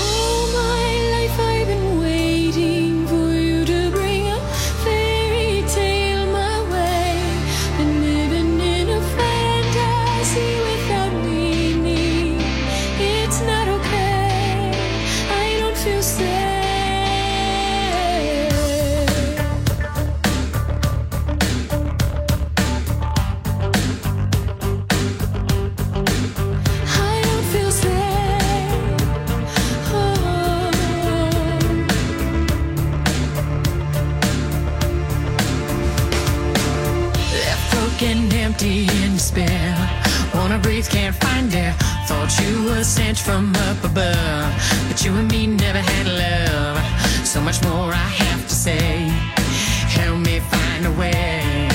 [SPEAKER 6] Empty in despair, wanna breathe, can't find air. Thought you were sent from up above, but you and me never had love. So much more I have to say. Help me find a way.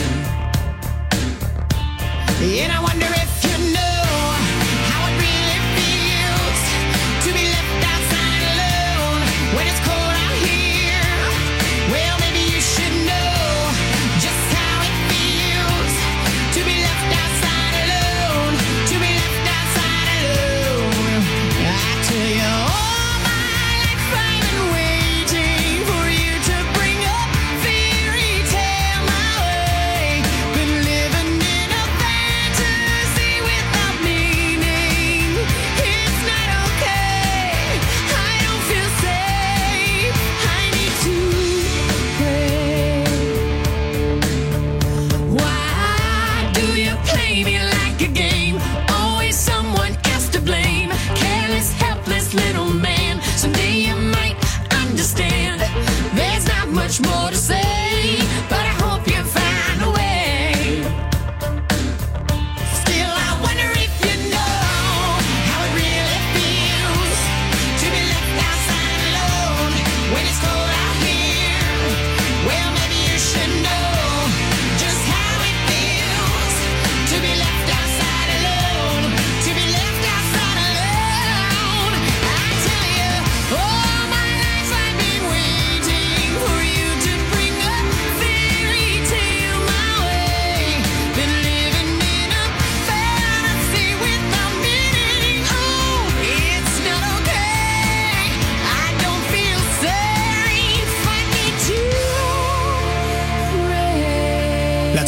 [SPEAKER 6] And I wonder if you know how it really feels to be left outside alone when it's cold out here. Well, maybe you should know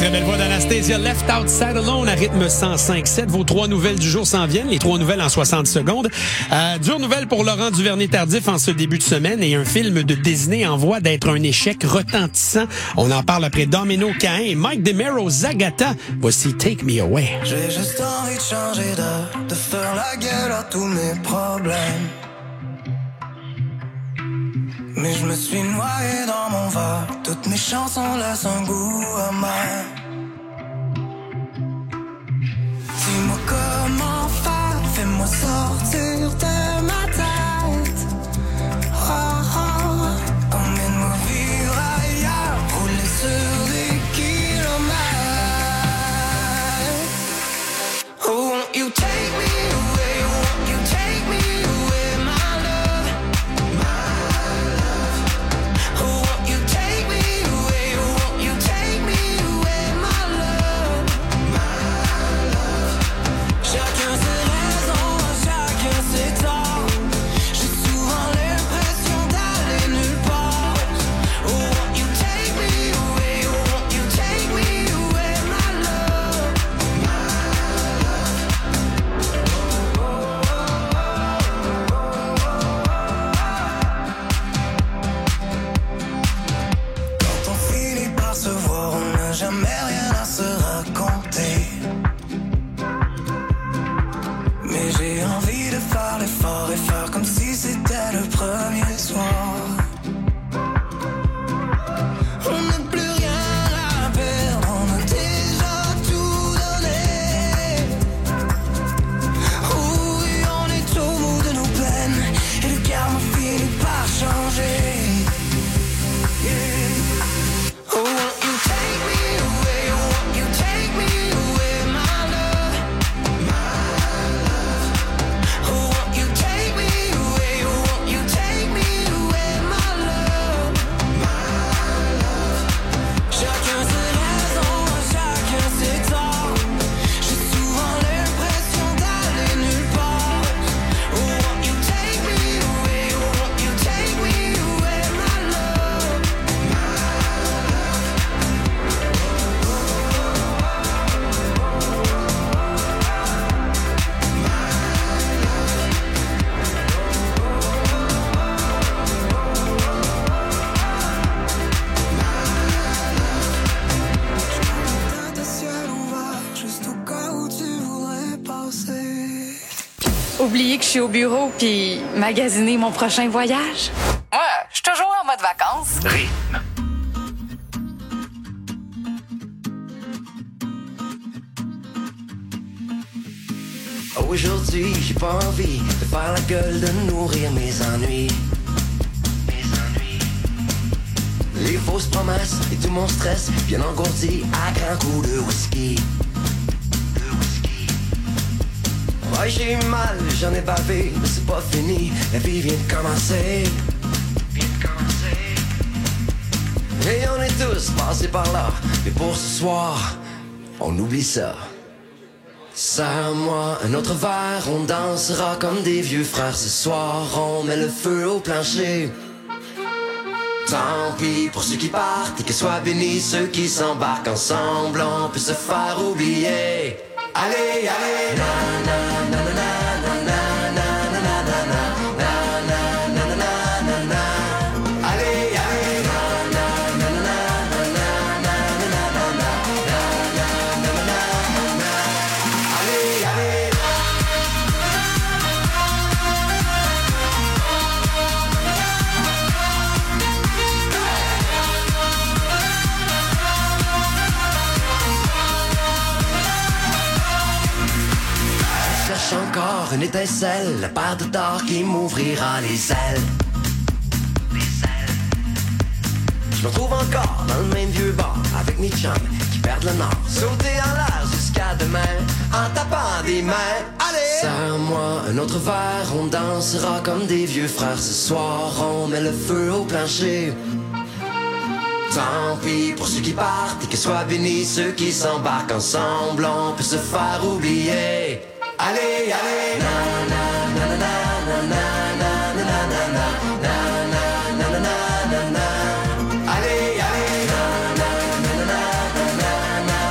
[SPEAKER 3] Très belle voix d'Anastasia, Left Outside Alone à rythme 105.7. Vos 3 nouvelles du jour s'en viennent, les 3 nouvelles en 60 secondes. Dure nouvelle pour Laurent Duvernay-Tardif en ce début de semaine et un film de Disney en voie d'être un échec retentissant. On en parle après Domino Cain et Mike DeMero, Zagata. Voici Take Me Away.
[SPEAKER 10] J'ai juste envie de changer de faire la gueule à tous mes problèmes. Mais je me suis noyé dans mon verre. Toutes mes chansons laissent un goût amer. Dis-moi comment faire, fais-moi sortir de ma tête. Oh, oh, emmène-moi vivre ailleurs, rouler sur des kilomètres. Oh, won't you take me away, won't you take me away, my love, my love. Oh, won't you take me away, won't you take me away, my love, my love. Chacun ses raisons, chacun ses torts. J'ai souvent l'impression d'aller nulle part. Oh, won't you take me away, won't you take me away, my love, my love. Quand on finit par se voir, on n'a jamais rien à se raconter. Mais j'ai envie de faire l'effort et faire comme si c'était le premier soir. On n'a plus rien à perdre, on a déjà tout donné. Oui, on est au bout de nos peines et le karma finit par changer. Yeah. Oh, won't you take me away, won't you take me away, my love, my love. Oh, won't you take me away, won't you take me away, my love, my love. Chacun ses raisons, chacun ses torts. J'ai souvent l'impression d'aller nulle part. Oh, won't you take me away, won't you take me away, my love, my love. Tête à ciel ouvert, juste au cas où tu voudrais passer.
[SPEAKER 9] Oubliez que je suis au bureau puis magasiner mon prochain voyage. Moi, je suis toujours en mode vacances.
[SPEAKER 5] Rythme.
[SPEAKER 7] Aujourd'hui, j'ai pas envie de faire la gueule, de nourrir mes ennuis. Les fausses promesses et tout mon stress bien engourdi à grands coups de whisky. Ouais, j'ai eu mal, j'en ai bavé, mais c'est pas fini, la vie vient de commencer. Et on est tous passés par là, mais pour ce soir, on oublie ça. Serre-moi un autre verre, on dansera comme des vieux frères ce soir, on met le feu au plancher. Tant pis pour ceux qui partent et que soient bénis ceux qui s'embarquent ensemble, on peut se faire oublier. Allez, allez, na na na na na na na na na na na na na na na. Allez, allez, na na na na na na na na na na na. Allez, allez. Je cherche encore une étincelle, la paire de d'or qui m'ouvrira les ailes. Je me retrouve encore dans le même vieux bar avec mes chums qui perdent le nord. Sauter en l'air jusqu'à demain en tapant des mains. Allez! Serre-moi un autre verre, on dansera comme des vieux frères ce soir, on met le feu au plancher. Tant pis pour ceux qui partent et que soient bénis ceux qui s'embarquent ensemble, on peut se faire oublier. Allez, allez, na na na na na na na na na na na na na na na. Allez, allez, na na na na na na na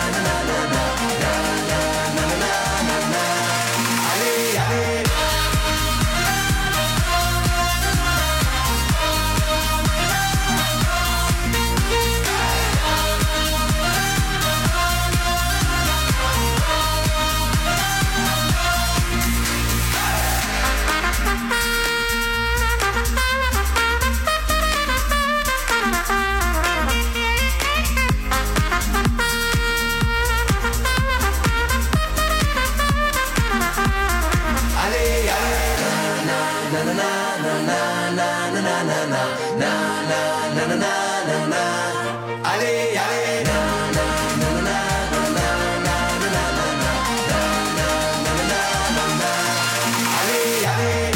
[SPEAKER 7] na na na na na na na na na na. Allez, allez, na na na na na na na na na na na. Allez, allez.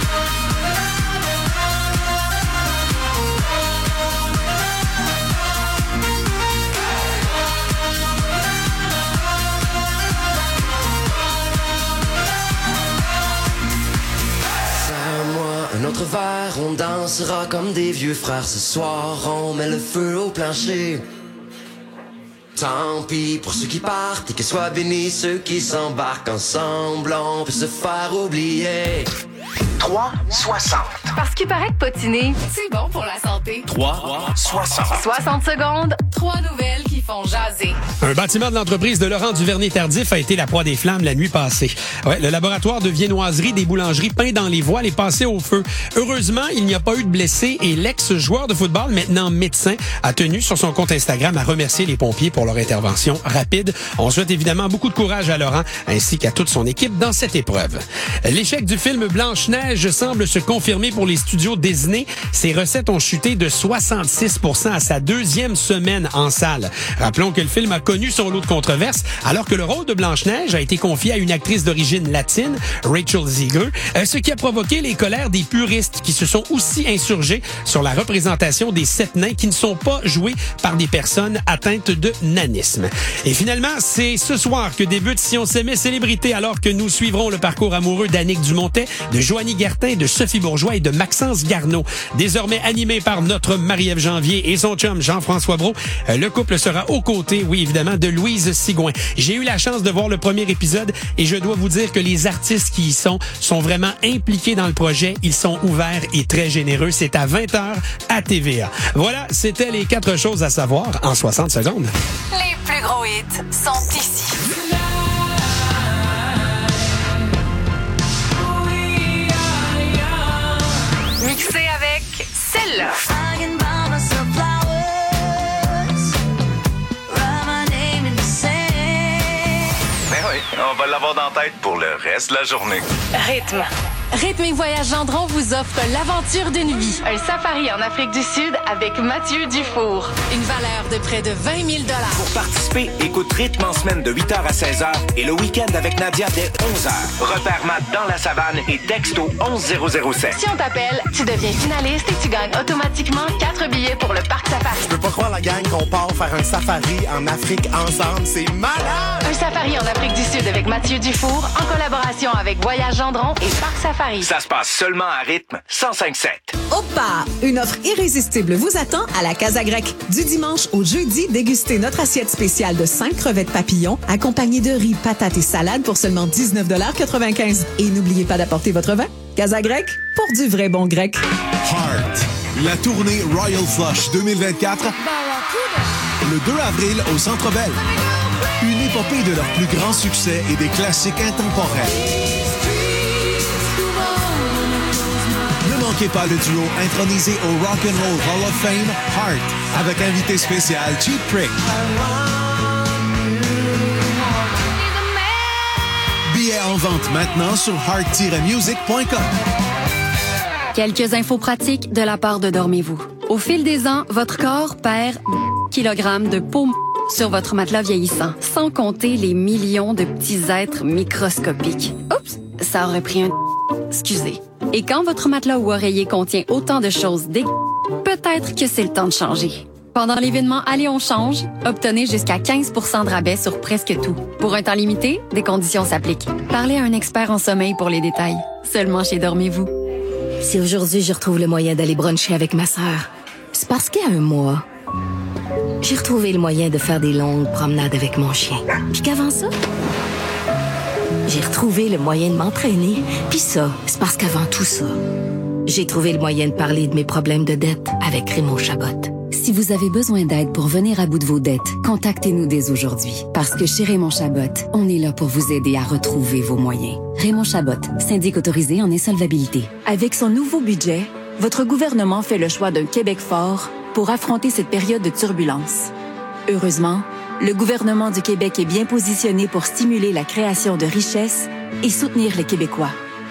[SPEAKER 7] Un autre verre, on dansera comme des vieux frères. Ce soir, on met le feu au plancher. Tant pis pour ceux qui partent et que soient bénis ceux qui s'embarquent. Ensemble, on peut se faire oublier.
[SPEAKER 9] 3,60. Parce qu'il paraît que potiner, c'est bon pour la santé.
[SPEAKER 5] 3,60.
[SPEAKER 9] 60 secondes, 3 nouvelles qui font jaser.
[SPEAKER 3] Un bâtiment de l'entreprise de Laurent Duvernay-Tardif a été la proie des flammes la nuit passée. Ouais, le laboratoire de viennoiserie des boulangeries peint dans les voiles est passé au feu. Heureusement, il n'y a pas eu de blessés et l'ex-joueur de football, maintenant médecin, a tenu sur son compte Instagram à remercier les pompiers pour leur intervention rapide. On souhaite évidemment beaucoup de courage à Laurent ainsi qu'à toute son équipe dans cette épreuve. L'échec du film Blanche-Neige semble se confirmer pour les studios Disney. Ses recettes ont chuté de 66% à sa deuxième semaine en salle. Rappelons que le film a connu son lot de controverses alors que le rôle de Blanche-Neige a été confié à une actrice d'origine latine, Rachel Zegler, ce qui a provoqué les colères des puristes qui se sont aussi insurgés sur la représentation des 7 nains qui ne sont pas joués par des personnes atteintes de nanisme. Et finalement, c'est ce soir que débute Si on s'aimait célébrité alors que nous suivrons le parcours amoureux d'Annick Dumontet, de Joanie Gartin, de Sophie Bourgeois et de Maxence Garneau. Désormais animé par notre Marie-Ève Janvier et son chum Jean-François Brault, le couple sera aux côtés, oui évidemment, de Louise Sigouin. J'ai eu la chance de voir le premier épisode et je dois vous dire que les artistes qui y sont vraiment impliqués dans le projet. Ils sont ouverts et très généreux. C'est à 20h à TVA. Voilà, c'était les 4 choses à savoir en 60 secondes.
[SPEAKER 9] Les plus gros hits sont ici. Mixé avec celle-là.
[SPEAKER 5] Ben oui, on va l'avoir dans la tête pour le reste de la journée.
[SPEAKER 9] Rythme. Rythme et Voyage Gendron vous offre l'aventure d'une vie. Un safari en Afrique du Sud avec Mathieu Dufour. Une valeur de près de 20 000 $.
[SPEAKER 8] Pour participer, écoute Rythme en semaine de 8h à 16h et le week-end avec Nadia dès 11h. Repère Matt dans la savane et texto 11007.
[SPEAKER 9] Si on t'appelle, tu deviens finaliste et tu gagnes automatiquement 4 billets pour le parc safari.
[SPEAKER 12] Je peux pas croire la gang qu'on part faire un safari en Afrique ensemble. C'est malade!
[SPEAKER 9] Un safari en Afrique du Sud avec Mathieu Dufour en collaboration avec Voyage Gendron et Parc Safari.
[SPEAKER 8] Ça se passe seulement à Rythme 105.7.
[SPEAKER 14] Hoppa! Une offre irrésistible vous attend à la Casa Grecque. Du dimanche au jeudi, dégustez notre assiette spéciale de 5 crevettes papillons accompagnées de riz, patates et salades pour seulement 19,95 $. Et n'oubliez pas d'apporter votre vin. Casa Grecque, pour du vrai bon grec.
[SPEAKER 15] Heart, la tournée Royal Flush 2024, le 2 avril au Centre Bell. Une épopée de leurs plus grands succès et des classiques intemporels. Ne manquez pas le duo intronisé au Rock and Roll Hall of Fame, Heart, avec invité spécial Cheap Trick. Billets en vente maintenant sur heart-music.com.
[SPEAKER 13] Quelques infos pratiques de la part de Dormez-vous. Au fil des ans, votre corps perd kilogrammes de peau sur votre matelas vieillissant, sans compter les millions de petits êtres microscopiques. Oups, ça aurait pris un... Excusez. Et quand votre matelas ou oreiller contient autant de choses peut-être que c'est le temps de changer. Pendant l'événement Allez, on change, obtenez jusqu'à 15 % de rabais sur presque tout. Pour un temps limité, des conditions s'appliquent. Parlez à un expert en sommeil pour les détails. Seulement chez Dormez-vous.
[SPEAKER 16] Si aujourd'hui je retrouve le moyen d'aller bruncher avec ma sœur, c'est parce qu'il y a un mois, j'ai retrouvé le moyen de faire des longues promenades avec mon chien. Puis qu'avant ça, j'ai retrouvé le moyen de m'entraîner. Puis ça, c'est parce qu'avant tout ça, j'ai trouvé le moyen de parler de mes problèmes de dette avec Raymond Chabot.
[SPEAKER 13] Si vous avez besoin d'aide pour venir à bout de vos dettes, contactez-nous dès aujourd'hui. Parce que chez Raymond Chabot, on est là pour vous aider à retrouver vos moyens. Raymond Chabot, syndic autorisé en insolvabilité.
[SPEAKER 26] Avec son nouveau budget, votre gouvernement fait le choix d'un Québec fort pour affronter cette période de turbulence. Heureusement, le gouvernement du Québec est bien positionné pour stimuler la création de richesses et soutenir les Québécois.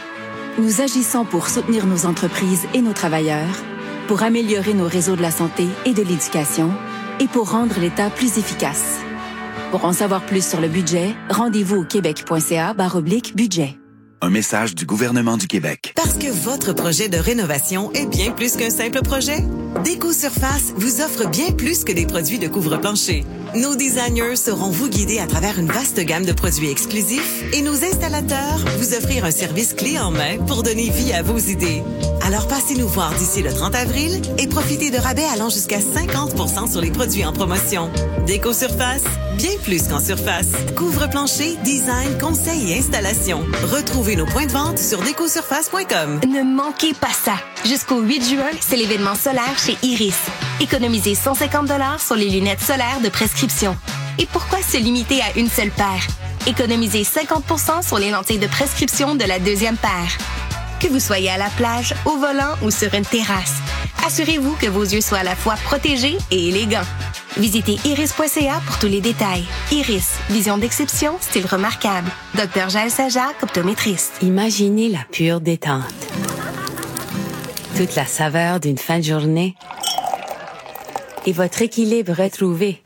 [SPEAKER 26] Nous agissons pour soutenir nos entreprises et nos travailleurs, pour améliorer nos réseaux de la santé et de l'éducation et pour rendre l'État plus efficace. Pour en savoir plus sur le budget, rendez-vous au québec.ca/budget.
[SPEAKER 17] Un message du gouvernement du Québec.
[SPEAKER 18] Parce que votre projet de rénovation est bien plus qu'un simple projet. Déco-Surface vous offre bien plus que des produits de couvre-plancher. Nos designers sauront vous guider à travers une vaste gamme de produits exclusifs et nos installateurs vous offrir un service clé en main pour donner vie à vos idées. Alors passez nous voir d'ici le 30 avril et profitez de rabais allant jusqu'à 50% sur les produits en promotion. Déco-Surface, bien plus qu'en surface. Couvre-plancher, design, conseil et installation. Retrouvez nos points de vente sur décosurface.com.
[SPEAKER 24] Ne manquez pas ça. Jusqu'au 8 juin, c'est l'événement solaire chez Iris. Économisez 150 $ sur les lunettes solaires de prescription. Et pourquoi se limiter à une seule paire? Économisez 50% sur les lentilles de prescription de la deuxième paire. Que vous soyez à la plage, au volant ou sur une terrasse, assurez-vous que vos yeux soient à la fois protégés et élégants. Visitez iris.ca pour tous les détails. Iris, vision d'exception, style remarquable. Dr Jaël Sajac, optométriste.
[SPEAKER 19] Imaginez la pure détente. Toute la saveur d'une fin de journée et votre équilibre retrouvé.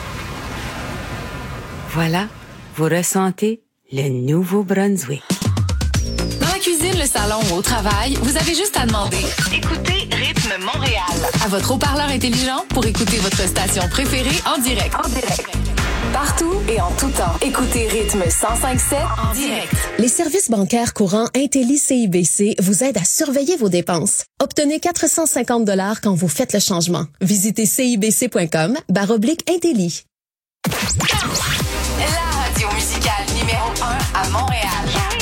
[SPEAKER 19] Voilà, vous ressentez le Nouveau-Brunswick.
[SPEAKER 9] Dans la cuisine, le salon ou au travail, vous avez juste à demander. Écoutez Rythme Montréal. À votre haut-parleur intelligent pour écouter votre station préférée en direct. Partout et en tout temps. Écoutez Rythme 105.7 en direct.
[SPEAKER 20] Les services bancaires courants Intelli-CIBC vous aident à surveiller vos dépenses. Obtenez 450 $ quand vous faites le changement. Visitez cibc.com/Intelli.
[SPEAKER 9] La radio musicale numéro 1 à Montréal.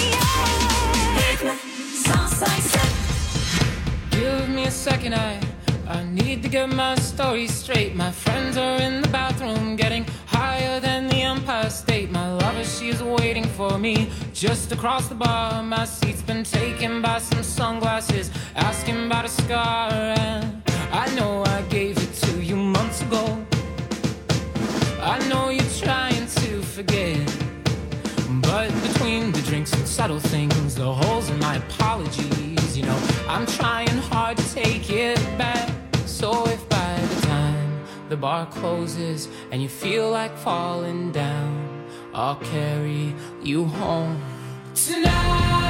[SPEAKER 21] Give me a second, I need to get my story straight. My friends are in the bathroom getting higher than the Empire State. My lover, she's waiting for me just across the bar. My seat's been taken by some sunglasses, asking about a scar. And I know I gave it to you months ago. I know you're trying to forget, but between the drinks and subtle things, the holes in my apologies, you know, I'm trying hard to take it back. So if by the time the bar closes and you feel like falling down, I'll carry you home tonight.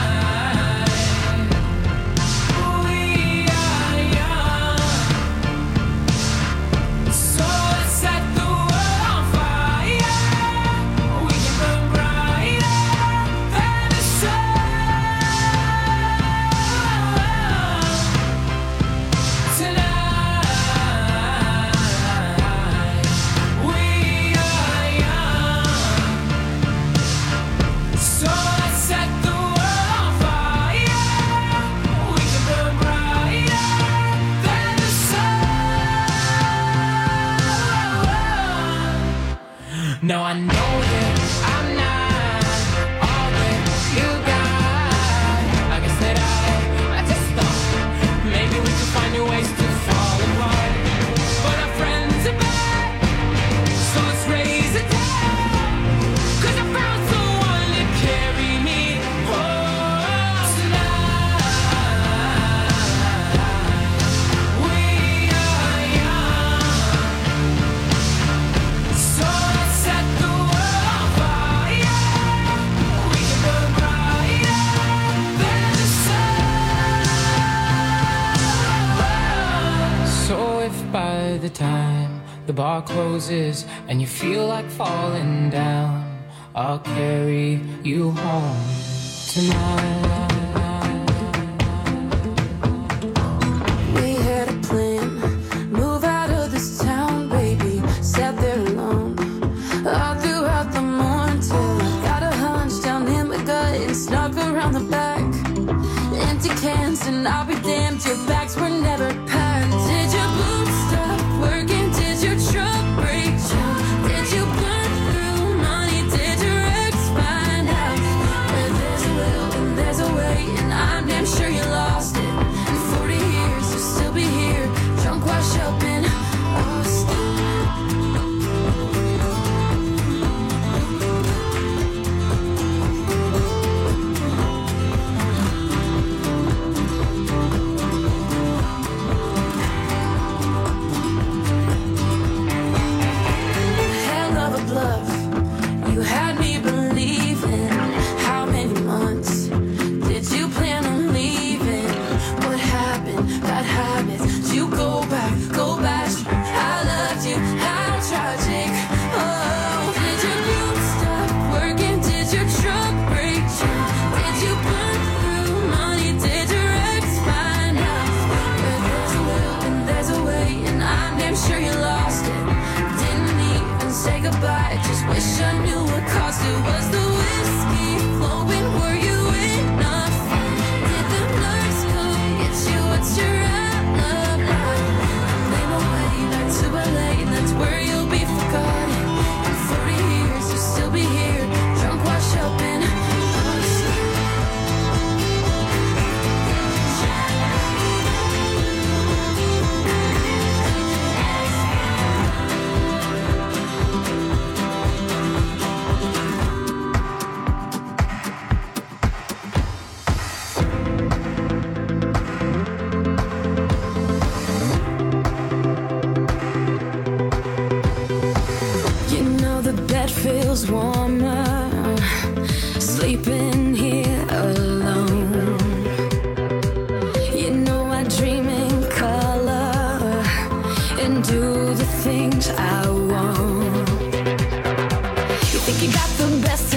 [SPEAKER 21] We are young, so let's set the world on fire. We can burn brighter than the sun tonight. We are young, so let's set the world on fire. We can burn brighter than the sun. Now I know that I'm not all that you got. I guess that I just thought maybe we could find new ways to fall apart. But our friends are back, so let's raise a toast. 'Cause I found someone to carry me home tonight. We are young, so let's set the world on fire. We can burn brighter than the sun. So if by the time the bar closes and you feel like falling down, I'll carry you home tonight.
[SPEAKER 2] We had a plan, move out of this town, baby. Sat there alone, all throughout the morning till I got a hunch down in my gut and snuck around the back. Empty cans and I'll be damned, your bags were never packed. Did your boots stop working? Did your truck break down? Did you burn through money? Did your ex find out? Where there's a will and there's a way, and I'm damn sure you lost it. In 40 years you'll still be here, drunk, washed up in Austin. happened, bad habits. You go back, I loved you, how tragic. Oh, did your glue stop working? Did your truck break down? Did you burn through money? Did your ex find out? Where there's a will and there's a way, and I'm damn sure you lost it. Didn't even say goodbye, just wish I knew what cost it. Was the whiskey flowing? Were you enough? Did the nurse come get you? What's your alibi? They won't let you back to LA, that's where you'll be forgotten. In 40 years you'll still be here, drunk, washed up and feels warmer sleeping here alone. You know I dream in color and do the things I want. You think you got the best